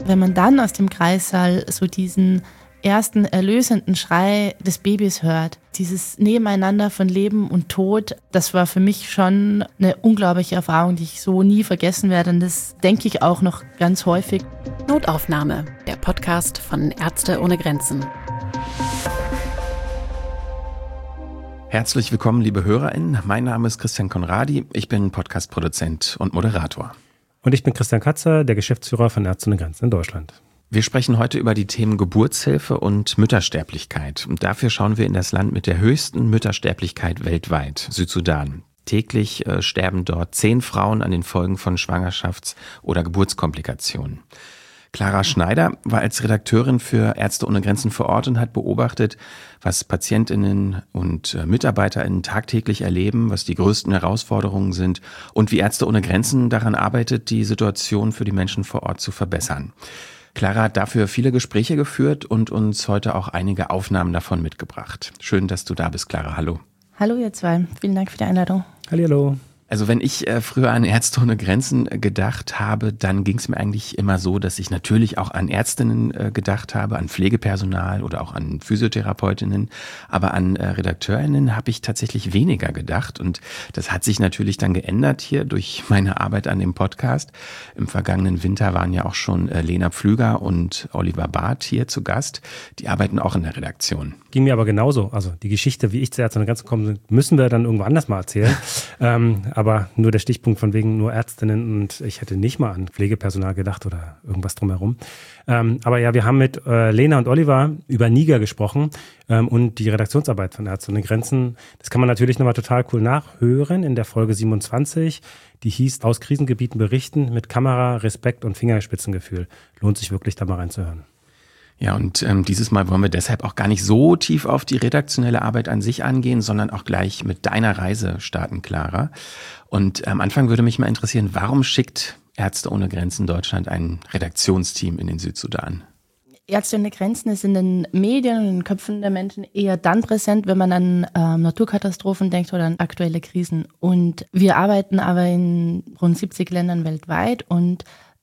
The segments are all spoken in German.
Wenn man dann aus dem Kreissaal so diesen ersten erlösenden Schrei des Babys hört, dieses Nebeneinander von Leben und Tod, das war für mich schon eine unglaubliche Erfahrung, die ich so nie vergessen werde. Und das denke ich auch noch ganz häufig. Notaufnahme, der Podcast von Ärzte ohne Grenzen. Herzlich willkommen, liebe HörerInnen. Mein Name ist Christian Conradi. Ich bin Podcast-Produzent und Moderator. Und ich bin Christian Katzer, der Geschäftsführer von Ärzte ohne Grenzen in Deutschland. Wir sprechen heute über die Themen Geburtshilfe und Müttersterblichkeit. Und dafür schauen wir in das Land mit der höchsten Müttersterblichkeit weltweit, Südsudan. Täglich sterben dort 10 Frauen an den Folgen von Schwangerschafts- oder Geburtskomplikationen. Clara Schneider war als Redakteurin für Ärzte ohne Grenzen vor Ort und hat beobachtet, was PatientInnen und MitarbeiterInnen tagtäglich erleben, was die größten Herausforderungen sind und wie Ärzte ohne Grenzen daran arbeitet, die Situation für die Menschen vor Ort zu verbessern. Clara hat dafür viele Gespräche geführt und uns heute auch einige Aufnahmen davon mitgebracht. Schön, dass du da bist, Clara. Hallo. Hallo ihr zwei, vielen Dank für die Einladung. Hallihallo. Also wenn ich früher an Ärzte ohne Grenzen gedacht habe, dann ging es mir eigentlich immer so, dass ich natürlich auch an Ärztinnen gedacht habe, an Pflegepersonal oder auch an Physiotherapeutinnen, aber an RedakteurInnen habe ich tatsächlich weniger gedacht und das hat sich natürlich dann geändert hier durch meine Arbeit an dem Podcast. Im vergangenen Winter waren ja auch schon Lena Pflüger und Oliver Barth hier zu Gast. Die arbeiten auch in der Redaktion. Ging mir aber genauso. Also die Geschichte, wie ich zu Ärzte ohne Grenzen gekommen bin, müssen wir dann irgendwo anders mal erzählen. Aber nur der Stichpunkt von wegen nur Ärztinnen und ich hätte nicht mal an Pflegepersonal gedacht oder irgendwas drumherum. Aber ja, wir haben mit Lena und Oliver über Niger gesprochen und die Redaktionsarbeit von Ärzte ohne Grenzen. Das kann man natürlich nochmal total cool nachhören in der Folge 27. Die hieß Aus Krisengebieten berichten mit Kamera, Respekt und Fingerspitzengefühl. Lohnt sich wirklich da mal reinzuhören. Ja, und dieses Mal wollen wir deshalb auch gar nicht so tief auf die redaktionelle Arbeit an sich angehen, sondern auch gleich mit deiner Reise starten, Clara. Und am Anfang würde mich mal interessieren, warum schickt Ärzte ohne Grenzen Deutschland ein Redaktionsteam in den Südsudan? Ärzte ohne Grenzen ist in den Medien und in den Köpfen der Menschen eher dann präsent, wenn man an Naturkatastrophen denkt oder an aktuelle Krisen. Und wir arbeiten aber in rund 70 Ländern weltweit und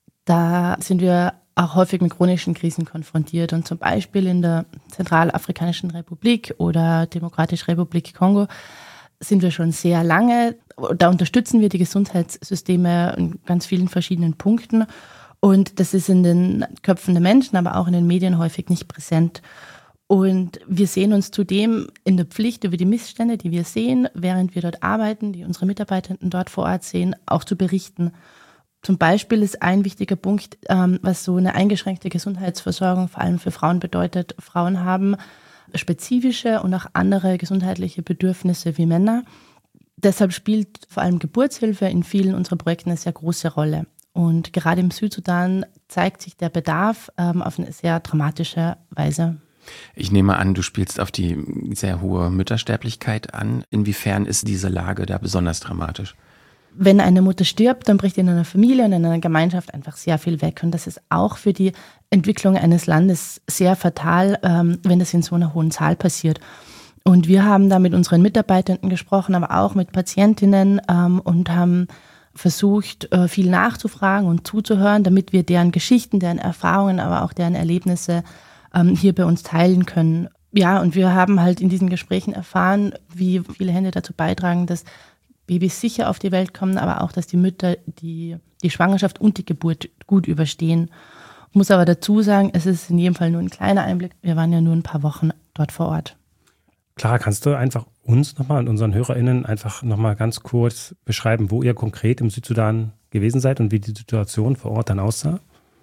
da sind wir auch häufig mit chronischen Krisen konfrontiert. Und zum Beispiel in der Zentralafrikanischen Republik oder Demokratischen Republik Kongo sind wir schon sehr lange. Da unterstützen wir die Gesundheitssysteme in ganz vielen verschiedenen Punkten. Und das ist in den Köpfen der Menschen, aber auch in den Medien häufig nicht präsent. Und wir sehen uns zudem in der Pflicht, über die Missstände, die wir sehen, während wir dort arbeiten, die unsere Mitarbeitenden dort vor Ort sehen, auch zu berichten. Zum Beispiel ist ein wichtiger Punkt, was so eine eingeschränkte Gesundheitsversorgung vor allem für Frauen bedeutet. Frauen haben spezifische und auch andere gesundheitliche Bedürfnisse wie Männer. Deshalb spielt vor allem Geburtshilfe in vielen unserer Projekten eine sehr große Rolle. Und gerade im Südsudan zeigt sich der Bedarf auf eine sehr dramatische Weise. Ich nehme an, du spielst auf die sehr hohe Müttersterblichkeit an. Inwiefern ist diese Lage da besonders dramatisch? Wenn eine Mutter stirbt, dann bricht in einer Familie und in einer Gemeinschaft einfach sehr viel weg. Und das ist auch für die Entwicklung eines Landes sehr fatal, wenn das in so einer hohen Zahl passiert. Und wir haben da mit unseren Mitarbeitenden gesprochen, aber auch mit Patientinnen und haben versucht, viel nachzufragen und zuzuhören, damit wir deren Geschichten, deren Erfahrungen, aber auch deren Erlebnisse hier bei uns teilen können. Ja, und wir haben halt in diesen Gesprächen erfahren, wie viele Hände dazu beitragen, dass Babys sicher auf die Welt kommen, aber auch, dass die Mütter die Schwangerschaft und die Geburt gut überstehen. Ich muss aber dazu sagen, es ist in jedem Fall nur ein kleiner Einblick. Wir waren ja nur ein paar Wochen dort vor Ort. Clara, kannst du einfach uns nochmal und unseren HörerInnen einfach nochmal ganz kurz beschreiben, wo ihr konkret im Südsudan gewesen seid und wie die Situation vor Ort dann aussah?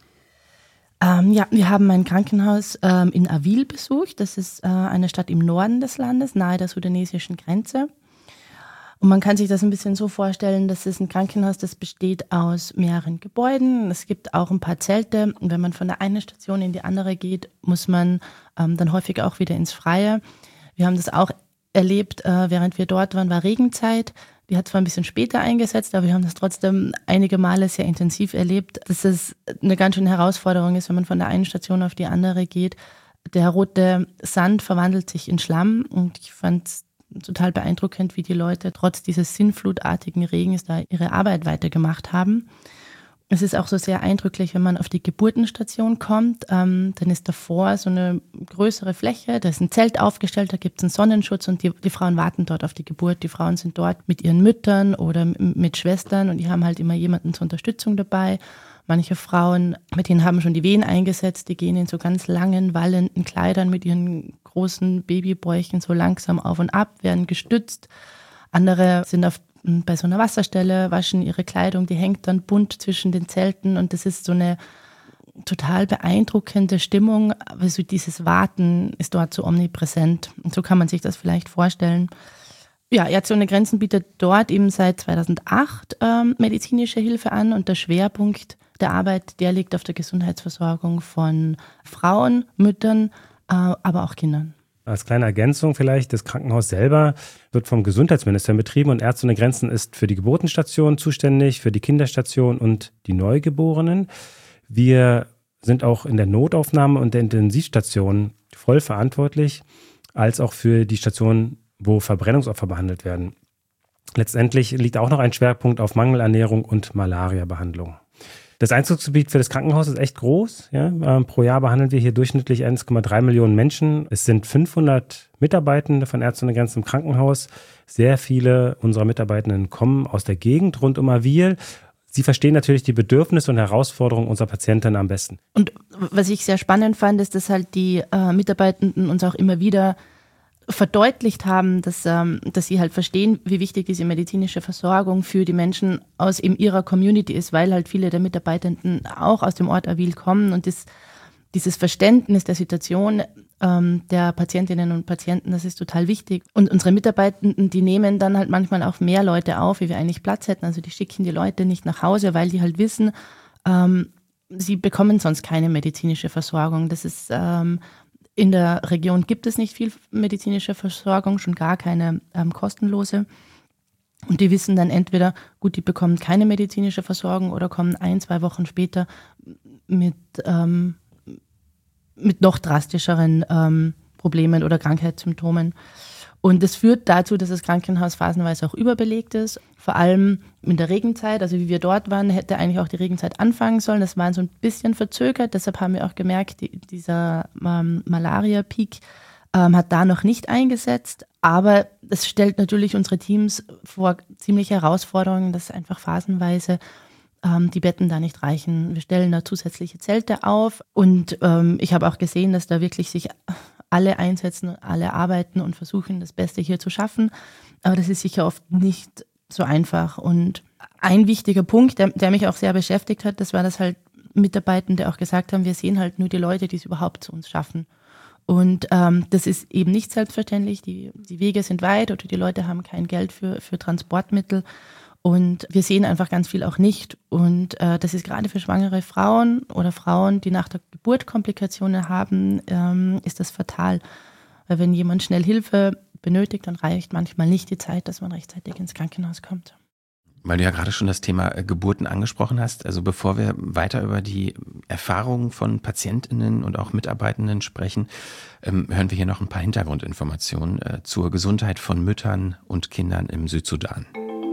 Ja, wir haben ein Krankenhaus in Avil besucht. Das ist eine Stadt im Norden des Landes, nahe der sudanesischen Grenze. Und man kann sich das ein bisschen so vorstellen, das ist ein Krankenhaus, das besteht aus mehreren Gebäuden. Es gibt auch ein paar Zelte. Und wenn man von der einen Station in die andere geht, muss man dann häufig auch wieder ins Freie. Wir haben das auch erlebt, während wir dort waren, war Regenzeit. Die hat zwar ein bisschen später eingesetzt, aber wir haben das trotzdem einige Male sehr intensiv erlebt, dass es eine ganz schöne Herausforderung ist, wenn man von der einen Station auf die andere geht. Der rote Sand verwandelt sich in Schlamm und ich fand es total beeindruckend, wie die Leute trotz dieses sinnflutartigen Regens da ihre Arbeit weitergemacht haben. Es ist auch so sehr eindrücklich, wenn man auf die Geburtenstation kommt, dann ist davor so eine größere Fläche, da ist ein Zelt aufgestellt, da gibt es einen Sonnenschutz und die Frauen warten dort auf die Geburt. Die Frauen sind dort mit ihren Müttern oder mit Schwestern und die haben halt immer jemanden zur Unterstützung dabei. Manche Frauen, mit denen haben schon die Wehen eingesetzt, die gehen in so ganz langen, wallenden Kleidern mit ihren großen Babybäuchen so langsam auf und ab, werden gestützt. Andere sind bei so einer Wasserstelle, waschen ihre Kleidung, die hängt dann bunt zwischen den Zelten und das ist so eine total beeindruckende Stimmung. Also dieses Warten ist dort so omnipräsent und so kann man sich das vielleicht vorstellen. Ja, Ärzte ohne Grenzen bietet dort eben seit 2008 medizinische Hilfe an und der Schwerpunkt der Arbeit, der liegt auf der Gesundheitsversorgung von Frauen, Müttern, aber auch Kindern. Als kleine Ergänzung vielleicht, das Krankenhaus selber wird vom Gesundheitsministerium betrieben und Ärzte ohne Grenzen ist für die Geburtenstation zuständig, für die Kinderstation und die Neugeborenen. Wir sind auch in der Notaufnahme und der Intensivstation voll verantwortlich, als auch für die Station, wo Verbrennungsopfer behandelt werden. Letztendlich liegt auch noch ein Schwerpunkt auf Mangelernährung und Malariabehandlung. Das Einzugsgebiet für das Krankenhaus ist echt groß. Ja? Pro Jahr behandeln wir hier durchschnittlich 1,3 Millionen Menschen. Es sind 500 Mitarbeitende von Ärzte ohne Grenzen im Krankenhaus. Sehr viele unserer Mitarbeitenden kommen aus der Gegend rund um Awil. Sie verstehen natürlich die Bedürfnisse und Herausforderungen unserer Patienten am besten. Und was ich sehr spannend fand, ist, dass halt die Mitarbeitenden uns auch immer wieder verdeutlicht haben, dass sie halt verstehen, wie wichtig diese medizinische Versorgung für die Menschen aus eben ihrer Community ist, weil halt viele der Mitarbeitenden auch aus dem Ort Awil kommen und dieses Verständnis der Situation der Patientinnen und Patienten, das ist total wichtig. Und unsere Mitarbeitenden, die nehmen dann halt manchmal auch mehr Leute auf, wie wir eigentlich Platz hätten. Also die schicken die Leute nicht nach Hause, weil die halt wissen, sie bekommen sonst keine medizinische Versorgung. Das ist in der Region gibt es nicht viel medizinische Versorgung, schon gar keine kostenlose. Und die wissen dann entweder, gut, die bekommen keine medizinische Versorgung oder kommen 1-2 Wochen später mit noch drastischeren Problemen oder Krankheitssymptomen. Und das führt dazu, dass das Krankenhaus phasenweise auch überbelegt ist. Vor allem in der Regenzeit, also wie wir dort waren, hätte eigentlich auch die Regenzeit anfangen sollen. Das war so ein bisschen verzögert. Deshalb haben wir auch gemerkt, dieser Malaria-Peak hat da noch nicht eingesetzt. Aber es stellt natürlich unsere Teams vor ziemliche Herausforderungen, dass einfach phasenweise die Betten da nicht reichen. Wir stellen da zusätzliche Zelte auf. Und ich habe auch gesehen, dass da wirklich sich alle einsetzen, alle arbeiten und versuchen, das Beste hier zu schaffen. Aber das ist sicher oft nicht so einfach. Und ein wichtiger Punkt, der mich auch sehr beschäftigt hat, das war, dass halt Mitarbeitende auch gesagt haben, wir sehen halt nur die Leute, die es überhaupt zu uns schaffen. Und das ist eben nicht selbstverständlich. Die Wege sind weit oder die Leute haben kein Geld für Transportmittel. Und wir sehen einfach ganz viel auch nicht. Und das ist gerade für schwangere Frauen oder Frauen, die nach der Geburt Komplikationen haben, ist das fatal. Weil wenn jemand schnell Hilfe benötigt, dann reicht manchmal nicht die Zeit, dass man rechtzeitig ins Krankenhaus kommt. Weil du ja gerade schon das Thema Geburten angesprochen hast, also bevor wir weiter über die Erfahrungen von PatientInnen und auch Mitarbeitenden sprechen, hören wir hier noch ein paar Hintergrundinformationen zur Gesundheit von Müttern und Kindern im Südsudan.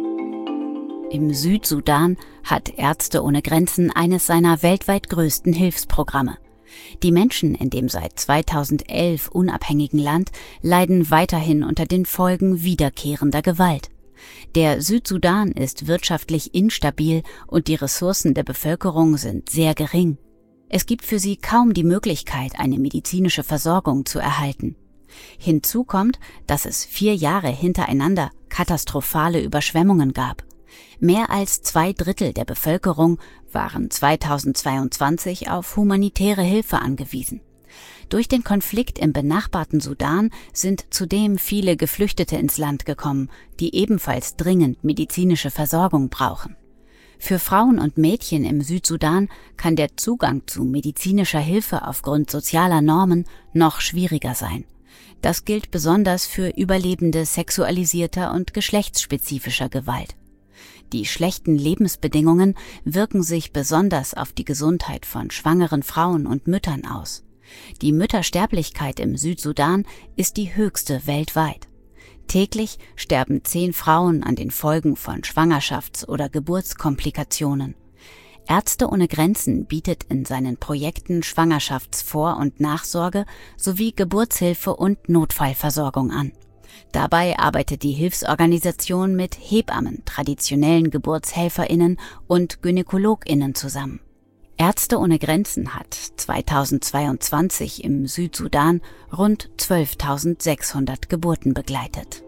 Im Südsudan hat Ärzte ohne Grenzen eines seiner weltweit größten Hilfsprogramme. Die Menschen in dem seit 2011 unabhängigen Land leiden weiterhin unter den Folgen wiederkehrender Gewalt. Der Südsudan ist wirtschaftlich instabil und die Ressourcen der Bevölkerung sind sehr gering. Es gibt für sie kaum die Möglichkeit, eine medizinische Versorgung zu erhalten. Hinzu kommt, dass es 4 Jahre hintereinander katastrophale Überschwemmungen gab. Mehr als 2/3 der Bevölkerung waren 2022 auf humanitäre Hilfe angewiesen. Durch den Konflikt im benachbarten Sudan sind zudem viele Geflüchtete ins Land gekommen, die ebenfalls dringend medizinische Versorgung brauchen. Für Frauen und Mädchen im Südsudan kann der Zugang zu medizinischer Hilfe aufgrund sozialer Normen noch schwieriger sein. Das gilt besonders für Überlebende sexualisierter und geschlechtsspezifischer Gewalt. Die schlechten Lebensbedingungen wirken sich besonders auf die Gesundheit von schwangeren Frauen und Müttern aus. Die Müttersterblichkeit im Südsudan ist die höchste weltweit. Täglich sterben 10 Frauen an den Folgen von Schwangerschafts- oder Geburtskomplikationen. Ärzte ohne Grenzen bietet in seinen Projekten Schwangerschaftsvor- und Nachsorge sowie Geburtshilfe und Notfallversorgung an. Dabei arbeitet die Hilfsorganisation mit Hebammen, traditionellen GeburtshelferInnen und GynäkologInnen zusammen. Ärzte ohne Grenzen hat 2022 im Südsudan rund 12.600 Geburten begleitet.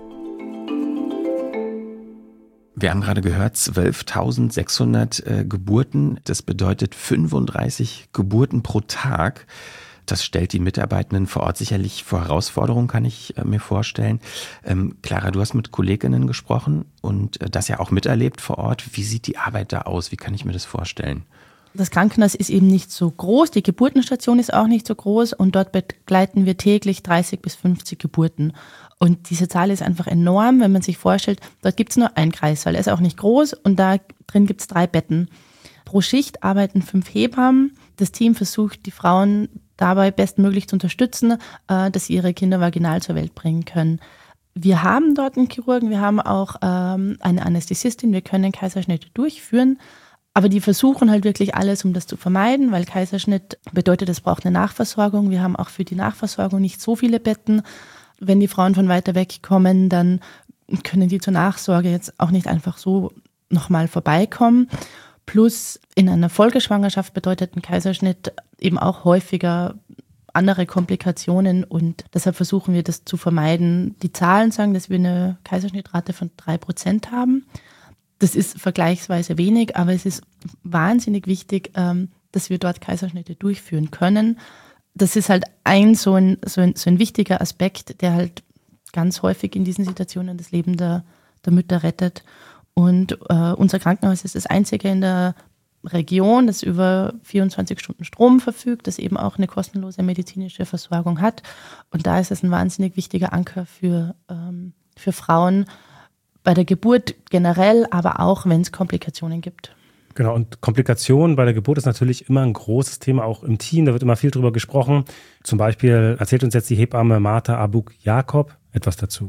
Wir haben gerade gehört, 12.600 Geburten. Das bedeutet 35 Geburten pro Tag. Das stellt die Mitarbeitenden vor Ort sicherlich vor Herausforderungen, kann ich mir vorstellen. Clara, du hast mit Kolleginnen gesprochen und das ja auch miterlebt vor Ort. Wie sieht die Arbeit da aus? Wie kann ich mir das vorstellen? Das Krankenhaus ist eben nicht so groß, die Geburtenstation ist auch nicht so groß und dort begleiten wir täglich 30 bis 50 Geburten. Und diese Zahl ist einfach enorm, wenn man sich vorstellt, dort gibt es nur einen Kreissaal, er ist auch nicht groß und da drin gibt es 3 Betten. Pro Schicht arbeiten 5 Hebammen. Das Team versucht, die Frauen dabei bestmöglich zu unterstützen, dass sie ihre Kinder vaginal zur Welt bringen können. Wir haben dort einen Chirurgen, wir haben auch eine Anästhesistin, wir können Kaiserschnitte durchführen. Aber die versuchen halt wirklich alles, um das zu vermeiden, weil Kaiserschnitt bedeutet, es braucht eine Nachversorgung. Wir haben auch für die Nachversorgung nicht so viele Betten. Wenn die Frauen von weiter weg kommen, dann können die zur Nachsorge jetzt auch nicht einfach so nochmal vorbeikommen. Plus in einer Folgeschwangerschaft bedeutet ein Kaiserschnitt eben auch häufiger andere Komplikationen und deshalb versuchen wir das zu vermeiden. Die Zahlen sagen, dass wir eine Kaiserschnittrate von 3% haben. Das ist vergleichsweise wenig, aber es ist wahnsinnig wichtig, dass wir dort Kaiserschnitte durchführen können. Das ist halt so ein wichtiger Aspekt, der halt ganz häufig in diesen Situationen das Leben der Mütter rettet. Und unser Krankenhaus ist das einzige in der Region, das über 24 Stunden Strom verfügt, das eben auch eine kostenlose medizinische Versorgung hat. Und da ist es ein wahnsinnig wichtiger Anker für Frauen, bei der Geburt generell, aber auch, wenn es Komplikationen gibt. Genau, und Komplikationen bei der Geburt ist natürlich immer ein großes Thema, auch im Team. Da wird immer viel drüber gesprochen. Zum Beispiel erzählt uns jetzt die Hebamme Martha Abuk Jakob etwas dazu.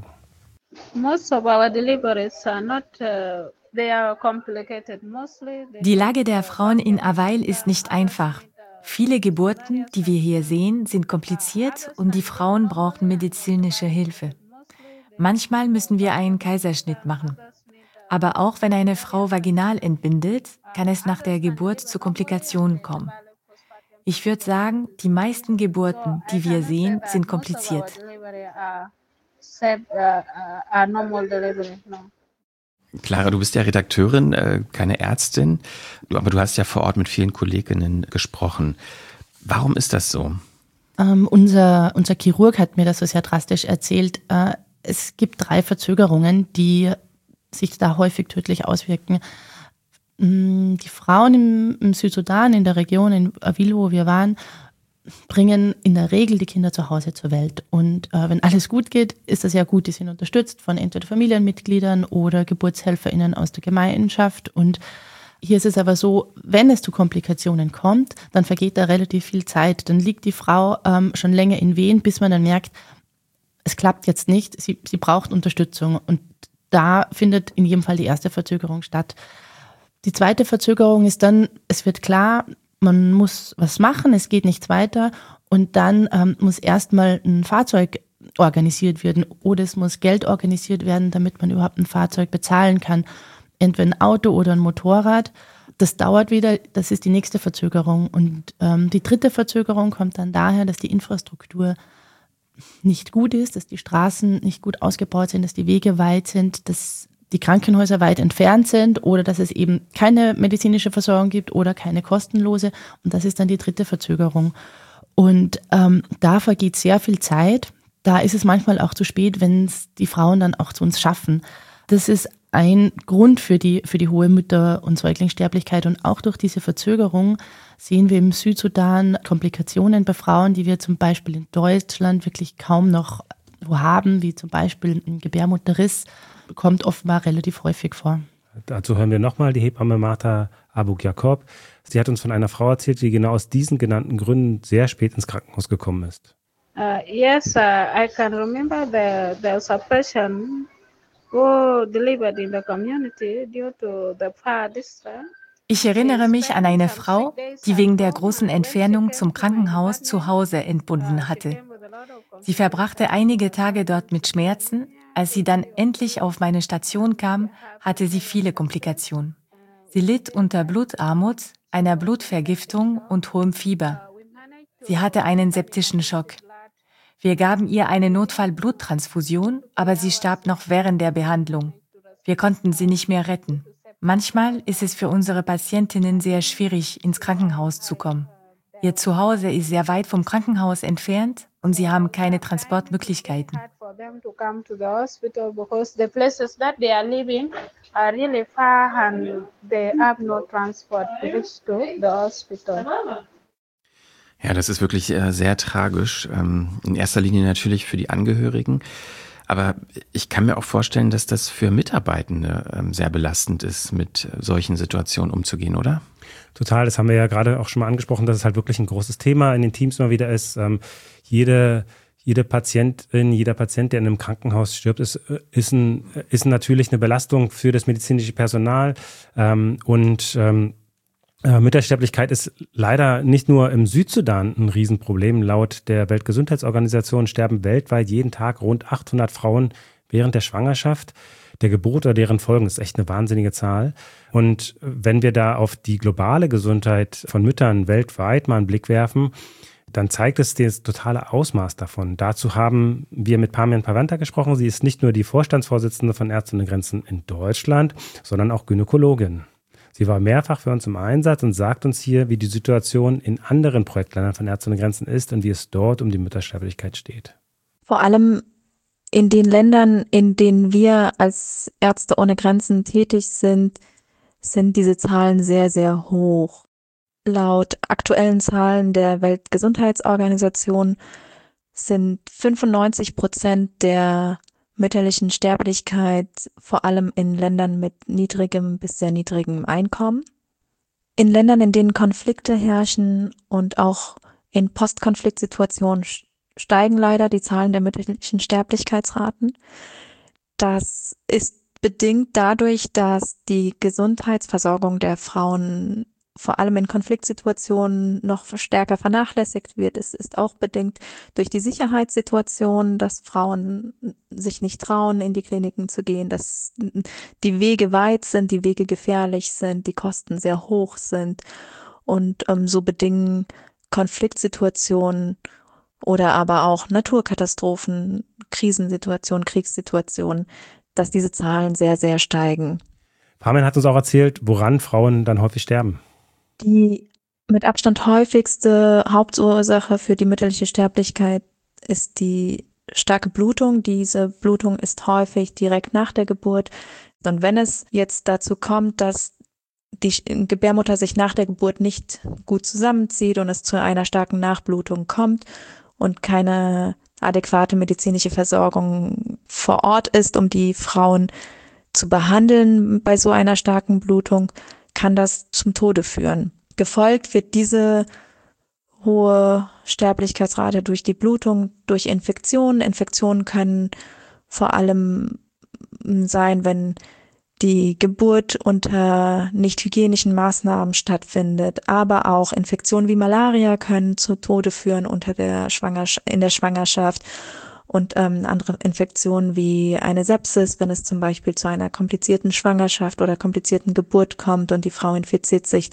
Die Lage der Frauen in Aweil ist nicht einfach. Viele Geburten, die wir hier sehen, sind kompliziert und die Frauen brauchen medizinische Hilfe. Manchmal müssen wir einen Kaiserschnitt machen. Aber auch wenn eine Frau vaginal entbindet, kann es nach der Geburt zu Komplikationen kommen. Ich würde sagen, die meisten Geburten, die wir sehen, sind kompliziert. Clara, du bist ja Redakteurin, keine Ärztin, aber du hast ja vor Ort mit vielen Kolleginnen gesprochen. Warum ist das so? Unser Chirurg hat mir das so sehr drastisch erzählt. Es gibt 3 Verzögerungen, die sich da häufig tödlich auswirken. Die Frauen im Südsudan, in der Region, in Aweil, wo wir waren, bringen in der Regel die Kinder zu Hause zur Welt. Und wenn alles gut geht, ist das ja gut. Die sind unterstützt von entweder Familienmitgliedern oder GeburtshelferInnen aus der Gemeinschaft. Und hier ist es aber so, wenn es zu Komplikationen kommt, dann vergeht da relativ viel Zeit. Dann liegt die Frau schon länger in Wehen, bis man dann merkt, es klappt jetzt nicht, sie braucht Unterstützung und da findet in jedem Fall die erste Verzögerung statt. Die zweite Verzögerung ist dann, es wird klar, man muss was machen, es geht nichts weiter und dann muss erstmal ein Fahrzeug organisiert werden oder es muss Geld organisiert werden, damit man überhaupt ein Fahrzeug bezahlen kann, entweder ein Auto oder ein Motorrad. Das dauert wieder, das ist die nächste Verzögerung und die dritte Verzögerung kommt dann daher, dass die Infrastruktur nicht gut ist, dass die Straßen nicht gut ausgebaut sind, dass die Wege weit sind, dass die Krankenhäuser weit entfernt sind oder dass es eben keine medizinische Versorgung gibt oder keine kostenlose. Und das ist dann die dritte Verzögerung. Und da vergeht sehr viel Zeit. Da ist es manchmal auch zu spät, wenn es die Frauen dann auch zu uns schaffen. Das ist ein Grund für die hohe Mütter- und Säuglingssterblichkeit. Und auch durch diese Verzögerung sehen wir im Südsudan Komplikationen bei Frauen, die wir zum Beispiel in Deutschland wirklich kaum noch wo haben, wie zum Beispiel ein Gebärmutterriss, kommt offenbar relativ häufig vor. Dazu hören wir nochmal die Hebamme Martha Abuk Jakob. Sie hat uns von einer Frau erzählt, die genau aus diesen genannten Gründen sehr spät ins Krankenhaus gekommen ist. Yes, I can remember the suppression who delivered in the community due to the far distance. Ich erinnere mich an eine Frau, die wegen der großen Entfernung zum Krankenhaus zu Hause entbunden hatte. Sie verbrachte einige Tage dort mit Schmerzen. Als sie dann endlich auf meine Station kam, hatte sie viele Komplikationen. Sie litt unter Blutarmut, einer Blutvergiftung und hohem Fieber. Sie hatte einen septischen Schock. Wir gaben ihr eine Notfallbluttransfusion, aber sie starb noch während der Behandlung. Wir konnten sie nicht mehr retten. Manchmal ist es für unsere Patientinnen sehr schwierig, ins Krankenhaus zu kommen. Ihr Zuhause ist sehr weit vom Krankenhaus entfernt und sie haben keine Transportmöglichkeiten. Ja, das ist wirklich sehr tragisch. In erster Linie natürlich für die Angehörigen. Aber ich kann mir auch vorstellen, dass das für Mitarbeitende sehr belastend ist, mit solchen Situationen umzugehen, oder? Total, das haben wir ja gerade auch schon mal angesprochen, dass es halt wirklich ein großes Thema in den Teams immer wieder ist. Jede Patientin, jeder Patient, der in einem Krankenhaus stirbt, ist natürlich eine Belastung für das medizinische Personal. Müttersterblichkeit ist leider nicht nur im Südsudan ein Riesenproblem. Laut der Weltgesundheitsorganisation sterben weltweit jeden Tag rund 800 Frauen während der Schwangerschaft, der Geburt oder deren Folgen. Das ist echt eine wahnsinnige Zahl. Und wenn wir da auf die globale Gesundheit von Müttern weltweit mal einen Blick werfen, dann zeigt es das totale Ausmaß davon. Dazu haben wir mit Parmian Pavanta gesprochen. Sie ist nicht nur die Vorstandsvorsitzende von Ärzte ohne Grenzen in Deutschland, sondern auch Gynäkologin. Sie war mehrfach für uns im Einsatz und sagt uns hier, wie die Situation in anderen Projektländern von Ärzte ohne Grenzen ist und wie es dort um die Müttersterblichkeit steht. Vor allem in den Ländern, in denen wir als Ärzte ohne Grenzen tätig sind, sind diese Zahlen sehr, sehr hoch. Laut aktuellen Zahlen der Weltgesundheitsorganisation sind 95% der mütterlichen Sterblichkeit vor allem in Ländern mit niedrigem bis sehr niedrigem Einkommen. In Ländern, in denen Konflikte herrschen und auch in Postkonfliktsituationen steigen leider die Zahlen der mütterlichen Sterblichkeitsraten. Das ist bedingt dadurch, dass die Gesundheitsversorgung der Frauen vor allem in Konfliktsituationen noch stärker vernachlässigt wird. Es ist auch bedingt durch die Sicherheitssituation, dass Frauen sich nicht trauen, in die Kliniken zu gehen, dass die Wege weit sind, die Wege gefährlich sind, die Kosten sehr hoch sind und so bedingen Konfliktsituationen oder aber auch Naturkatastrophen, Krisensituationen, Kriegssituationen, dass diese Zahlen sehr, sehr steigen. Parmian hat uns auch erzählt, woran Frauen dann häufig sterben. Die mit Abstand häufigste Hauptursache für die mütterliche Sterblichkeit ist die starke Blutung. Diese Blutung ist häufig direkt nach der Geburt. Und wenn es jetzt dazu kommt, dass die Gebärmutter sich nach der Geburt nicht gut zusammenzieht und es zu einer starken Nachblutung kommt und keine adäquate medizinische Versorgung vor Ort ist, um die Frauen zu behandeln bei so einer starken Blutung, kann das zum Tode führen. Gefolgt wird diese hohe Sterblichkeitsrate durch die Blutung, durch Infektionen. Infektionen können vor allem sein, wenn die Geburt unter nicht hygienischen Maßnahmen stattfindet, aber auch Infektionen wie Malaria können zu Tode führen in der Schwangerschaft und andere Infektionen wie eine Sepsis, wenn es zum Beispiel zu einer komplizierten Schwangerschaft oder komplizierten Geburt kommt und die Frau infiziert sich,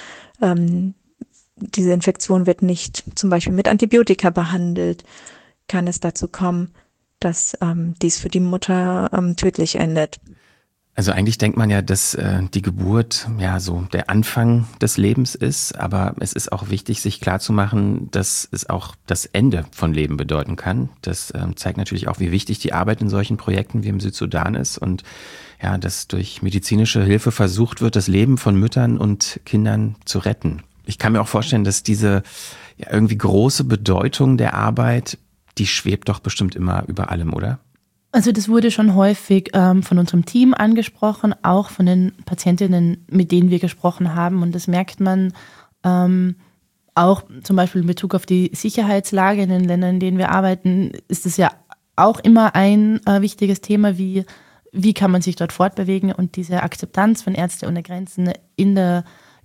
diese Infektion wird nicht zum Beispiel mit Antibiotika behandelt, kann es dazu kommen, dass dies für die Mutter tödlich endet. Also eigentlich denkt man ja, dass die Geburt ja so der Anfang des Lebens ist, aber es ist auch wichtig, sich klarzumachen, dass es auch das Ende von Leben bedeuten kann. Das zeigt natürlich auch, wie wichtig die Arbeit in solchen Projekten wie im Südsudan ist und ja, dass durch medizinische Hilfe versucht wird, das Leben von Müttern und Kindern zu retten. Ich kann mir auch vorstellen, dass diese ja irgendwie große Bedeutung der Arbeit, die schwebt doch bestimmt immer über allem, oder? Also das wurde schon häufig von unserem Team angesprochen, auch von den Patientinnen, mit denen wir gesprochen haben. Und das merkt man auch zum Beispiel in Bezug auf die Sicherheitslage in den Ländern, in denen wir arbeiten, ist es ja auch immer ein wichtiges Thema, wie kann man sich dort fortbewegen. Und diese Akzeptanz von Ärzte ohne Grenzen in der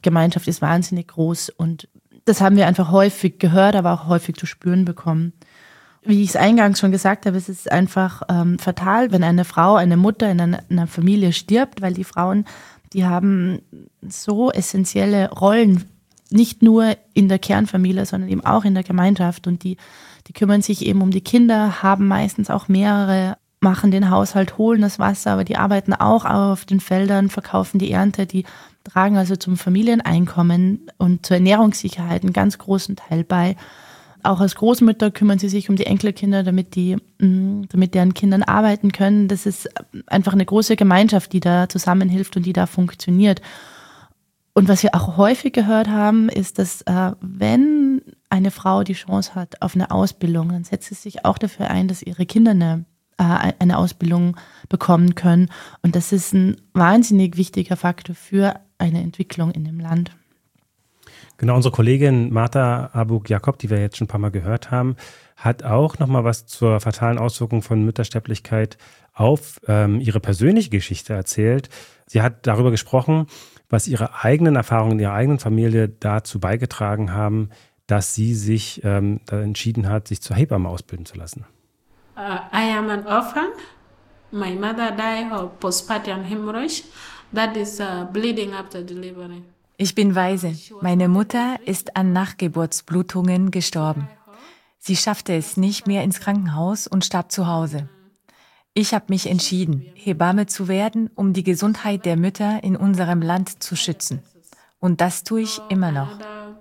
Gemeinschaft ist wahnsinnig groß und das haben wir einfach häufig gehört, aber auch häufig zu spüren bekommen. Wie ich es eingangs schon gesagt habe, es ist einfach fatal, wenn eine Frau, eine Mutter in einer Familie stirbt, weil die Frauen, die haben so essentielle Rollen, nicht nur in der Kernfamilie, sondern eben auch in der Gemeinschaft. Und die kümmern sich eben um die Kinder, haben meistens auch mehrere, machen den Haushalt, holen das Wasser, aber die arbeiten auch auf den Feldern, verkaufen die Ernte, die tragen also zum Familieneinkommen und zur Ernährungssicherheit einen ganz großen Teil bei. Auch als Großmütter kümmern sie sich um die Enkelkinder, damit deren Kindern arbeiten können. Das ist einfach eine große Gemeinschaft, die da zusammenhilft und die da funktioniert. Und was wir auch häufig gehört haben, ist, dass wenn eine Frau die Chance hat auf eine Ausbildung, dann setzt sie sich auch dafür ein, dass ihre Kinder eine Ausbildung bekommen können. Und das ist ein wahnsinnig wichtiger Faktor für eine Entwicklung in dem Land. Genau, unsere Kollegin Martha Abuk-Jakob, die wir jetzt schon ein paar Mal gehört haben, hat auch nochmal was zur fatalen Auswirkung von Müttersterblichkeit auf ihre persönliche Geschichte erzählt. Sie hat darüber gesprochen, was ihre eigenen Erfahrungen in ihrer eigenen Familie dazu beigetragen haben, dass sie sich da entschieden hat, sich zur Hebamme ausbilden zu lassen. I am an orphan. My mother died of postpartum hemorrhage. That is bleeding after delivery. Ich bin Waise. Meine Mutter ist an Nachgeburtsblutungen gestorben. Sie schaffte es nicht mehr ins Krankenhaus und starb zu Hause. Ich habe mich entschieden, Hebamme zu werden, um die Gesundheit der Mütter in unserem Land zu schützen. Und das tue ich immer noch.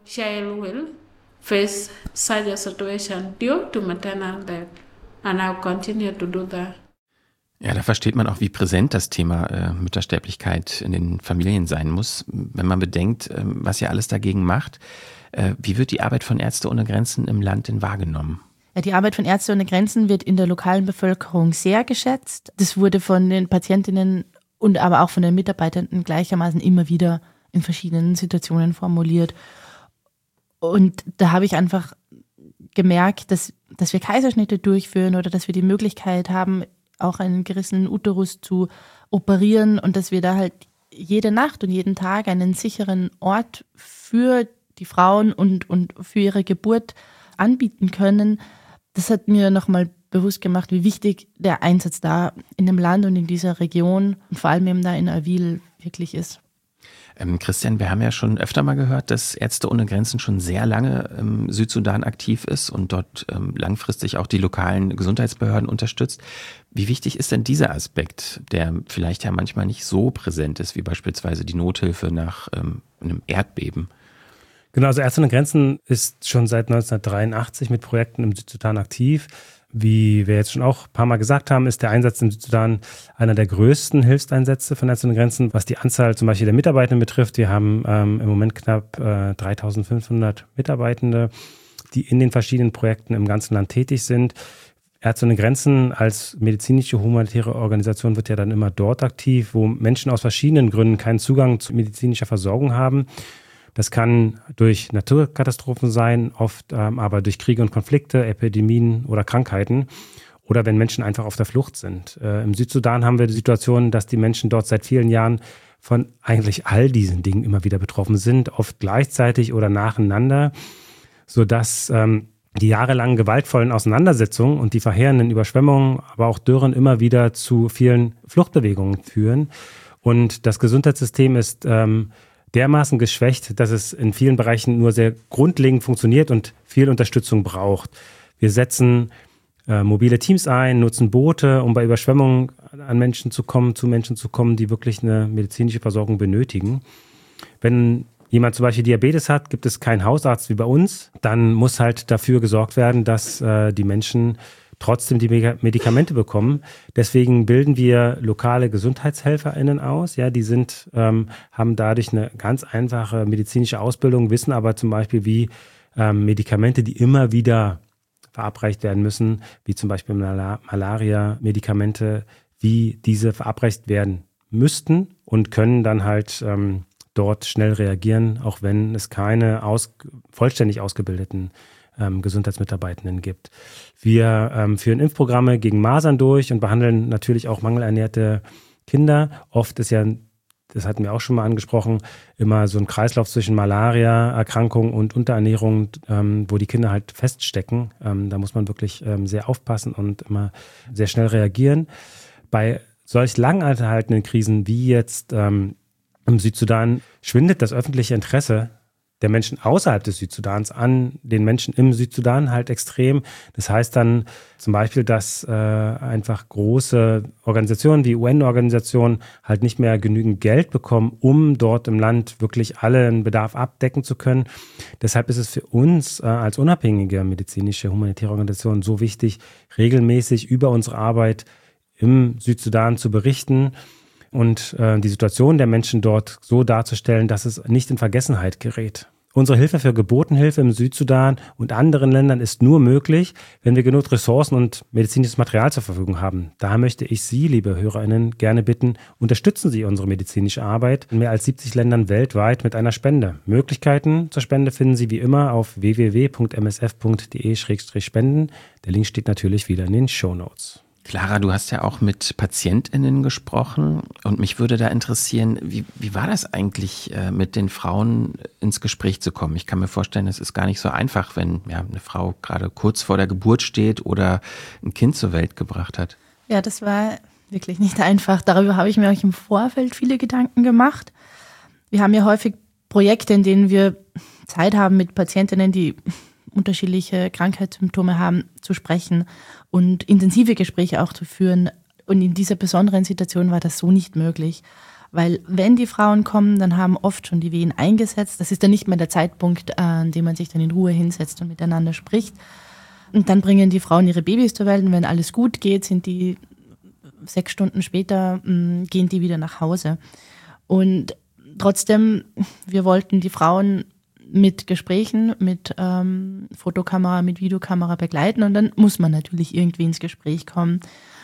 Face such a situation due to maternal death, and I'll continue to do that. Ja, da versteht man auch, wie präsent das Thema Müttersterblichkeit in den Familien sein muss, wenn man bedenkt, was ihr alles dagegen macht. Wie wird die Arbeit von Ärzte ohne Grenzen im Land denn wahrgenommen? Ja, die Arbeit von Ärzte ohne Grenzen wird in der lokalen Bevölkerung sehr geschätzt. Das wurde von den Patientinnen und aber auch von den Mitarbeitenden gleichermaßen immer wieder in verschiedenen Situationen formuliert. Und da habe ich einfach gemerkt, dass wir Kaiserschnitte durchführen oder dass wir die Möglichkeit haben, auch einen gerissenen Uterus zu operieren und dass wir da halt jede Nacht und jeden Tag einen sicheren Ort für die Frauen und für ihre Geburt anbieten können. Das hat mir nochmal bewusst gemacht, wie wichtig der Einsatz da in dem Land und in dieser Region und vor allem eben da in Erwil wirklich ist. Christian, wir haben ja schon öfter mal gehört, dass Ärzte ohne Grenzen schon sehr lange im Südsudan aktiv ist und dort langfristig auch die lokalen Gesundheitsbehörden unterstützt. Wie wichtig ist denn dieser Aspekt, der vielleicht ja manchmal nicht so präsent ist, wie beispielsweise die Nothilfe nach einem Erdbeben? Genau, also Ärzte ohne Grenzen ist schon seit 1983 mit Projekten im Südsudan aktiv. Wie wir jetzt schon auch ein paar Mal gesagt haben, ist der Einsatz im Südsudan einer der größten Hilfseinsätze von Ärzte ohne Grenzen, was die Anzahl zum Beispiel der Mitarbeitenden betrifft. Wir haben im Moment knapp 3.500 Mitarbeitende, die in den verschiedenen Projekten im ganzen Land tätig sind. Ärzte ohne Grenzen als medizinische humanitäre Organisation wird ja dann immer dort aktiv, wo Menschen aus verschiedenen Gründen keinen Zugang zu medizinischer Versorgung haben. Das kann durch Naturkatastrophen sein, oft aber durch Kriege und Konflikte, Epidemien oder Krankheiten oder wenn Menschen einfach auf der Flucht sind. Im Südsudan haben wir die Situation, dass die Menschen dort seit vielen Jahren von eigentlich all diesen Dingen immer wieder betroffen sind, oft gleichzeitig oder nacheinander, sodass die jahrelangen gewaltvollen Auseinandersetzungen und die verheerenden Überschwemmungen, aber auch Dürren immer wieder zu vielen Fluchtbewegungen führen. Und das Gesundheitssystem ist dermaßen geschwächt, dass es in vielen Bereichen nur sehr grundlegend funktioniert und viel Unterstützung braucht. Wir setzen mobile Teams ein, nutzen Boote, um bei Überschwemmungen an Menschen zu kommen, die wirklich eine medizinische Versorgung benötigen. Wenn jemand zum Beispiel Diabetes hat, gibt es keinen Hausarzt wie bei uns, dann muss halt dafür gesorgt werden, dass die Menschen trotzdem die Medikamente bekommen. Deswegen bilden wir lokale GesundheitshelferInnen aus. Ja, die haben dadurch eine ganz einfache medizinische Ausbildung, wissen aber zum Beispiel, wie Medikamente, die immer wieder verabreicht werden müssen, wie zum Beispiel Malaria-Medikamente, wie diese verabreicht werden müssten und können dann halt dort schnell reagieren, auch wenn es keine vollständig ausgebildeten Gesundheitsmitarbeitenden gibt. Wir führen Impfprogramme gegen Masern durch und behandeln natürlich auch mangelernährte Kinder. Oft ist ja das hatten wir auch schon mal angesprochen, immer so ein Kreislauf zwischen Malaria-Erkrankung und Unterernährung, wo die Kinder halt feststecken. Da muss man wirklich sehr aufpassen und immer sehr schnell reagieren. Bei solch lang anhaltenden Krisen wie jetzt im Südsudan schwindet das öffentliche Interesse der Menschen außerhalb des Südsudans an den Menschen im Südsudan halt extrem. Das heißt dann zum Beispiel, dass einfach große Organisationen wie UN-Organisationen halt nicht mehr genügend Geld bekommen, um dort im Land wirklich allen Bedarf abdecken zu können. Deshalb ist es für uns als unabhängige medizinische humanitäre Organisation so wichtig, regelmäßig über unsere Arbeit im Südsudan zu berichten und die Situation der Menschen dort so darzustellen, dass es nicht in Vergessenheit gerät. Unsere Hilfe für Geburtenhilfe im Südsudan und anderen Ländern ist nur möglich, wenn wir genug Ressourcen und medizinisches Material zur Verfügung haben. Daher möchte ich Sie, liebe HörerInnen, gerne bitten, unterstützen Sie unsere medizinische Arbeit in mehr als 70 Ländern weltweit mit einer Spende. Möglichkeiten zur Spende finden Sie wie immer auf www.msf.de/spenden. Der Link steht natürlich wieder in den Shownotes. Clara, du hast ja auch mit PatientInnen gesprochen und mich würde da interessieren, wie war das eigentlich, mit den Frauen ins Gespräch zu kommen? Ich kann mir vorstellen, es ist gar nicht so einfach, wenn eine Frau gerade kurz vor der Geburt steht oder ein Kind zur Welt gebracht hat. Ja, das war wirklich nicht einfach. Darüber habe ich mir auch im Vorfeld viele Gedanken gemacht. Wir haben ja häufig Projekte, in denen wir Zeit haben, mit Patientinnen, die unterschiedliche Krankheitssymptome haben, zu sprechen und intensive Gespräche auch zu führen. Und in dieser besonderen Situation war das so nicht möglich. Weil wenn die Frauen kommen, dann haben oft schon die Wehen eingesetzt. Das ist dann nicht mehr der Zeitpunkt, an dem man sich dann in Ruhe hinsetzt und miteinander spricht. Und dann bringen die Frauen ihre Babys zur Welt. Und wenn alles gut geht, sind die 6 Stunden später, gehen die wieder nach Hause. Und trotzdem, wir wollten die Frauen mit Gesprächen, mit Fotokamera, mit Videokamera begleiten und dann muss man natürlich irgendwie ins Gespräch kommen.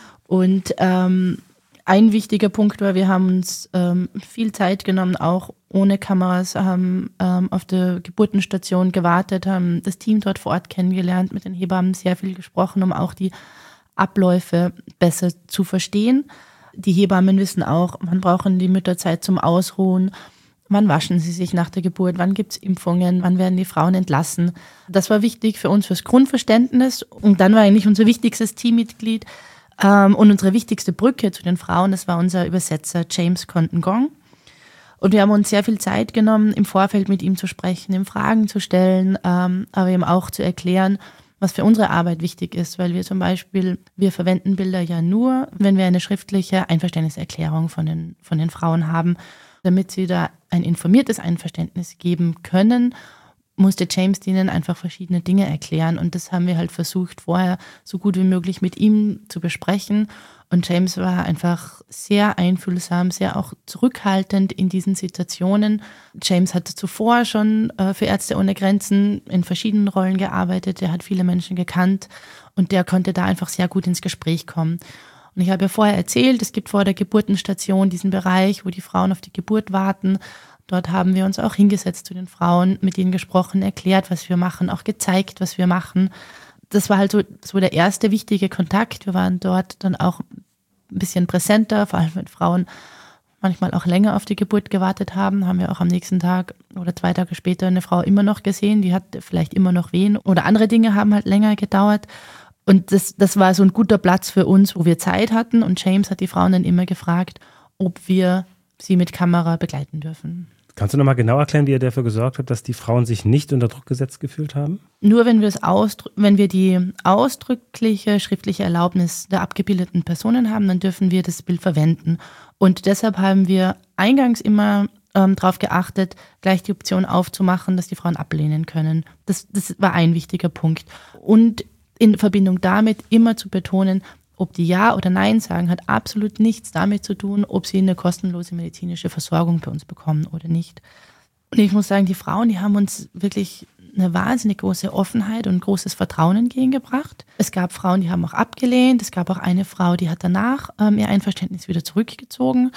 Und ein wichtiger Punkt war, wir haben uns viel Zeit genommen, auch ohne Kameras, haben auf der Geburtenstation gewartet, haben das Team dort vor Ort kennengelernt, mit den Hebammen sehr viel gesprochen, um auch die Abläufe besser zu verstehen. Die Hebammen wissen auch, wann brauchen die Mütter Zeit zum Ausruhen, wann waschen sie sich nach der Geburt, wann gibt es Impfungen, wann werden die Frauen entlassen. Das war wichtig für uns, fürs Grundverständnis. Und dann war eigentlich unser wichtigstes Teammitglied und unsere wichtigste Brücke zu den Frauen, das war unser Übersetzer James Kontengong. Und wir haben uns sehr viel Zeit genommen, im Vorfeld mit ihm zu sprechen, ihm Fragen zu stellen, aber ihm auch zu erklären, was für unsere Arbeit wichtig ist, weil wir zum Beispiel, wir verwenden Bilder ja nur, wenn wir eine schriftliche Einverständniserklärung von den Frauen haben. Damit sie da ein informiertes Einverständnis geben können, musste James ihnen einfach verschiedene Dinge erklären. Und das haben wir halt versucht, vorher so gut wie möglich mit ihm zu besprechen. Und James war einfach sehr einfühlsam, sehr auch zurückhaltend in diesen Situationen. James hatte zuvor schon für Ärzte ohne Grenzen in verschiedenen Rollen gearbeitet. Er hat viele Menschen gekannt und der konnte da einfach sehr gut ins Gespräch kommen. Und ich habe ja vorher erzählt, es gibt vor der Geburtenstation diesen Bereich, wo die Frauen auf die Geburt warten. Dort haben wir uns auch hingesetzt zu den Frauen, mit ihnen gesprochen, erklärt, was wir machen, auch gezeigt, was wir machen. Das war halt so der erste wichtige Kontakt. Wir waren dort dann auch ein bisschen präsenter, vor allem wenn Frauen manchmal auch länger auf die Geburt gewartet haben, haben wir auch am nächsten Tag oder 2 Tage später eine Frau immer noch gesehen, die hat vielleicht immer noch Wehen oder andere Dinge haben halt länger gedauert. Und das war so ein guter Platz für uns, wo wir Zeit hatten. Und James hat die Frauen dann immer gefragt, ob wir sie mit Kamera begleiten dürfen. Kannst du nochmal genau erklären, wie ihr dafür gesorgt habt, dass die Frauen sich nicht unter Druck gesetzt gefühlt haben? Nur wenn wir die ausdrückliche schriftliche Erlaubnis der abgebildeten Personen haben, dann dürfen wir das Bild verwenden. Und deshalb haben wir eingangs immer darauf geachtet, gleich die Option aufzumachen, dass die Frauen ablehnen können. Das war ein wichtiger Punkt. Und in Verbindung damit immer zu betonen, ob die Ja oder Nein sagen, hat absolut nichts damit zu tun, ob sie eine kostenlose medizinische Versorgung bei uns bekommen oder nicht. Und ich muss sagen, die Frauen, die haben uns wirklich eine wahnsinnig große Offenheit und großes Vertrauen entgegengebracht. Es gab Frauen, die haben auch abgelehnt. Es gab auch eine Frau, die hat danach ihr Einverständnis wieder zurückgezogen.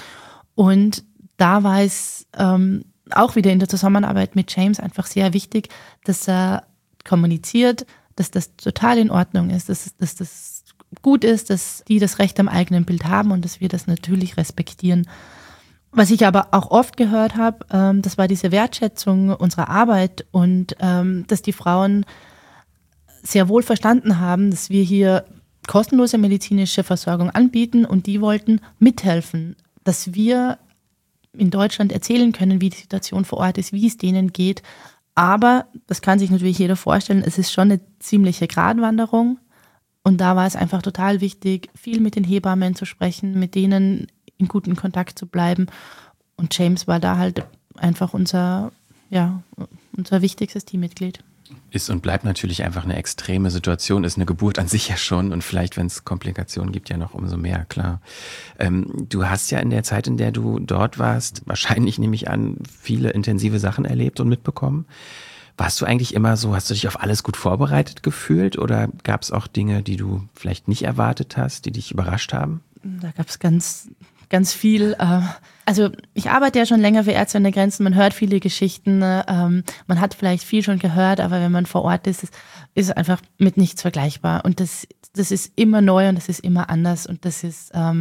Und da war es auch wieder in der Zusammenarbeit mit James einfach sehr wichtig, dass er kommuniziert, dass das total in Ordnung ist, dass das gut ist, dass die das Recht am eigenen Bild haben und dass wir das natürlich respektieren. Was ich aber auch oft gehört habe, das war diese Wertschätzung unserer Arbeit und dass die Frauen sehr wohl verstanden haben, dass wir hier kostenlose medizinische Versorgung anbieten und die wollten mithelfen, dass wir in Deutschland erzählen können, wie die Situation vor Ort ist, wie es denen geht. Aber, das kann sich natürlich jeder vorstellen, es ist schon eine ziemliche Gratwanderung. Und da war es einfach total wichtig, viel mit den Hebammen zu sprechen, mit denen in guten Kontakt zu bleiben. Und James war da halt einfach unser wichtigstes Teammitglied. Ist und bleibt natürlich einfach eine extreme Situation, ist eine Geburt an sich ja schon und vielleicht, wenn es Komplikationen gibt, ja noch umso mehr, klar. Du hast ja in der Zeit, in der du dort warst, wahrscheinlich, nehme ich an, viele intensive Sachen erlebt und mitbekommen. Warst du eigentlich immer so, hast du dich auf alles gut vorbereitet gefühlt oder gab es auch Dinge, die du vielleicht nicht erwartet hast, die dich überrascht haben? Da gab es ganz viel. Also ich arbeite ja schon länger für Ärzte ohne Grenzen, man hört viele Geschichten, man hat vielleicht viel schon gehört, aber wenn man vor Ort ist es einfach mit nichts vergleichbar. Und das ist immer neu und das ist immer anders und das ist, da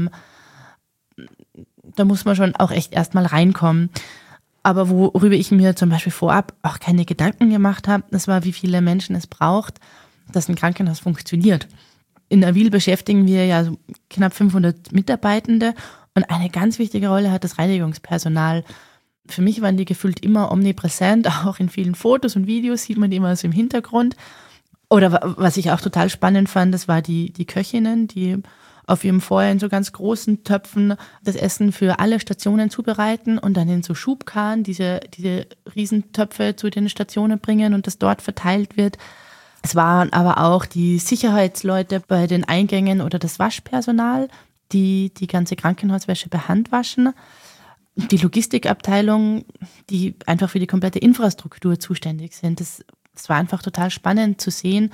muss man schon auch echt erstmal reinkommen. Aber worüber ich mir zum Beispiel vorab auch keine Gedanken gemacht habe, das war, wie viele Menschen es braucht, dass ein Krankenhaus funktioniert. In Avil beschäftigen wir ja so knapp 500 Mitarbeitende und eine ganz wichtige Rolle hat das Reinigungspersonal. Für mich waren die gefühlt immer omnipräsent, auch in vielen Fotos und Videos sieht man die immer so im Hintergrund. Oder was ich auch total spannend fand, das war die Köchinnen, die auf ihrem Feuer in so ganz großen Töpfen das Essen für alle Stationen zubereiten und dann in so Schubkarren diese Riesentöpfe zu den Stationen bringen und das dort verteilt wird. Es waren aber auch die Sicherheitsleute bei den Eingängen oder das Waschpersonal, die ganze Krankenhauswäsche per Hand waschen. Die Logistikabteilung, die einfach für die komplette Infrastruktur zuständig sind. Das war einfach total spannend zu sehen,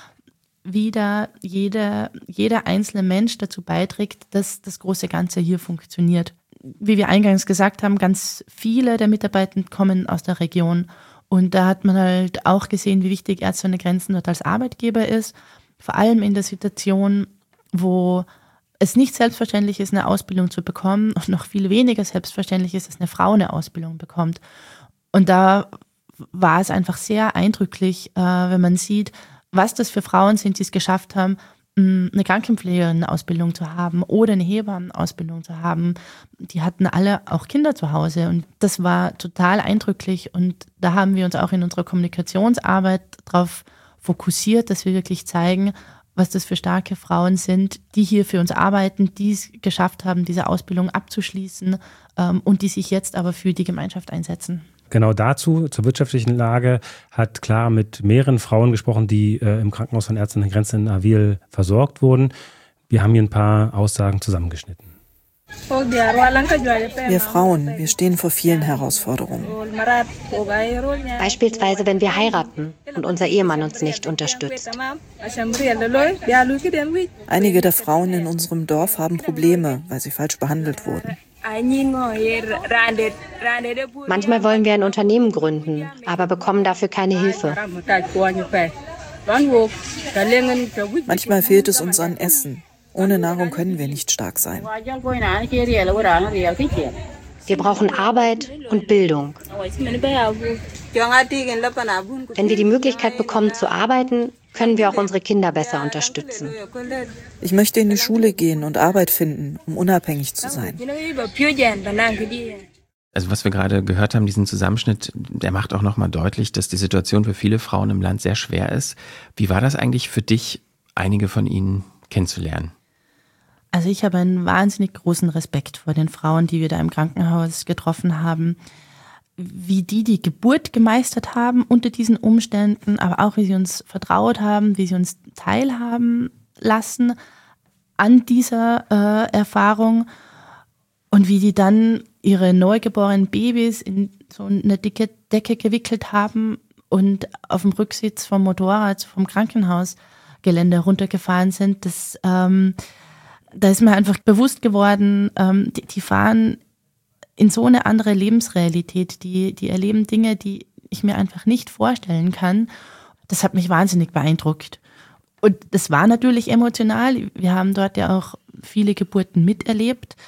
wie da jeder einzelne Mensch dazu beiträgt, dass das große Ganze hier funktioniert. Wie wir eingangs gesagt haben, ganz viele der Mitarbeitenden kommen aus der Region. Und da hat man halt auch gesehen, wie wichtig Ärzte ohne Grenzen dort als Arbeitgeber ist. Vor allem in der Situation, wo es nicht selbstverständlich ist, eine Ausbildung zu bekommen und noch viel weniger selbstverständlich ist, dass eine Frau eine Ausbildung bekommt. Und da war es einfach sehr eindrücklich, wenn man sieht, was das für Frauen sind, die es geschafft haben, eine Krankenpflegerin-Ausbildung zu haben oder eine Hebammen-Ausbildung zu haben. Die hatten alle auch Kinder zu Hause und das war total eindrücklich und da haben wir uns auch in unserer Kommunikationsarbeit darauf fokussiert, dass wir wirklich zeigen, was das für starke Frauen sind, die hier für uns arbeiten, die es geschafft haben, diese Ausbildung abzuschließen und die sich jetzt aber für die Gemeinschaft einsetzen. Genau dazu, zur wirtschaftlichen Lage, hat Clara mit mehreren Frauen gesprochen, die im Krankenhaus von Ärzte ohne Grenzen in Avil versorgt wurden. Wir haben hier ein paar Aussagen zusammengeschnitten. Wir Frauen, wir stehen vor vielen Herausforderungen. Beispielsweise, wenn wir heiraten und unser Ehemann uns nicht unterstützt. Einige der Frauen in unserem Dorf haben Probleme, weil sie falsch behandelt wurden. Manchmal wollen wir ein Unternehmen gründen, aber bekommen dafür keine Hilfe. Manchmal fehlt es uns an Essen. Ohne Nahrung können wir nicht stark sein. Wir brauchen Arbeit und Bildung. Wenn wir die Möglichkeit bekommen zu arbeiten, können wir auch unsere Kinder besser unterstützen. Ich möchte in die Schule gehen und Arbeit finden, um unabhängig zu sein. Also was wir gerade gehört haben, diesen Zusammenschnitt, der macht auch nochmal deutlich, dass die Situation für viele Frauen im Land sehr schwer ist. Wie war das eigentlich für dich, einige von ihnen kennenzulernen? Also ich habe einen wahnsinnig großen Respekt vor den Frauen, die wir da im Krankenhaus getroffen haben. Wie die Geburt gemeistert haben unter diesen Umständen, aber auch wie sie uns vertraut haben, wie sie uns teilhaben lassen an dieser Erfahrung und wie die dann ihre neugeborenen Babys in so eine dicke Decke gewickelt haben und auf dem Rücksitz vom Motorrad vom Krankenhausgelände runtergefahren sind. Da ist mir einfach bewusst geworden, die fahren in so eine andere Lebensrealität, die erleben Dinge, die ich mir einfach nicht vorstellen kann. Das hat mich wahnsinnig beeindruckt. Und das war natürlich emotional. Wir haben dort ja auch viele Geburten miterlebt.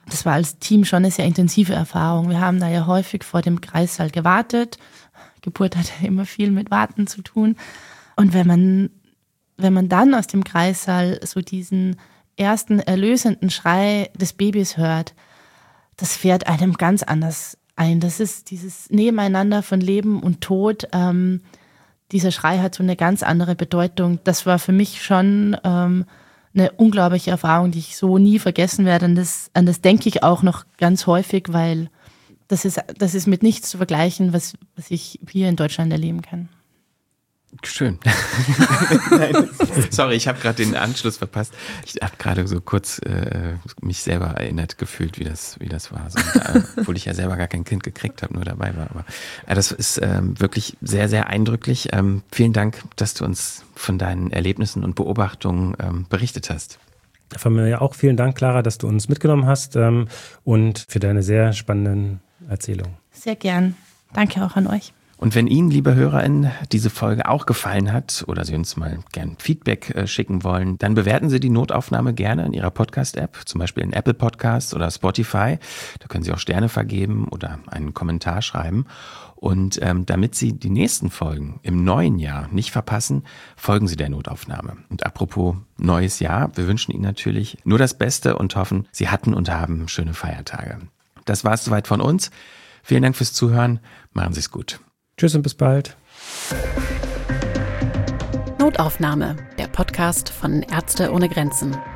das war als Team schon eine sehr intensive Erfahrung. Wir haben da ja häufig vor dem Kreissaal gewartet. Geburt hat ja immer viel mit Warten zu tun. Und wenn man dann aus dem Kreissaal so diesen ersten erlösenden Schrei des Babys hört, das fährt einem ganz anders ein. Das ist dieses Nebeneinander von Leben und Tod. Dieser Schrei hat so eine ganz andere Bedeutung. Das war für mich schon eine unglaubliche Erfahrung, die ich so nie vergessen werde. An das denke ich auch noch ganz häufig, weil das ist mit nichts zu vergleichen, was ich hier in Deutschland erleben kann. Schön. Sorry, ich habe gerade den Anschluss verpasst. Ich habe gerade so kurz mich selber erinnert gefühlt, wie das war. So, obwohl ich ja selber gar kein Kind gekriegt habe, nur dabei war. Aber das ist wirklich sehr, sehr eindrücklich. Vielen Dank, dass du uns von deinen Erlebnissen und Beobachtungen berichtet hast. Von mir auch vielen Dank, Clara, dass du uns mitgenommen hast und für deine sehr spannenden Erzählungen. Sehr gern. Danke auch an euch. Und wenn Ihnen, liebe HörerInnen, diese Folge auch gefallen hat oder Sie uns mal gern Feedback schicken wollen, dann bewerten Sie die Notaufnahme gerne in Ihrer Podcast-App, zum Beispiel in Apple Podcasts oder Spotify. Da können Sie auch Sterne vergeben oder einen Kommentar schreiben. Und damit Sie die nächsten Folgen im neuen Jahr nicht verpassen, folgen Sie der Notaufnahme. Und apropos neues Jahr, wir wünschen Ihnen natürlich nur das Beste und hoffen, Sie hatten und haben schöne Feiertage. Das war es soweit von uns. Vielen Dank fürs Zuhören. Machen Sie es gut. Tschüss und bis bald. Notaufnahme, der Podcast von Ärzte ohne Grenzen.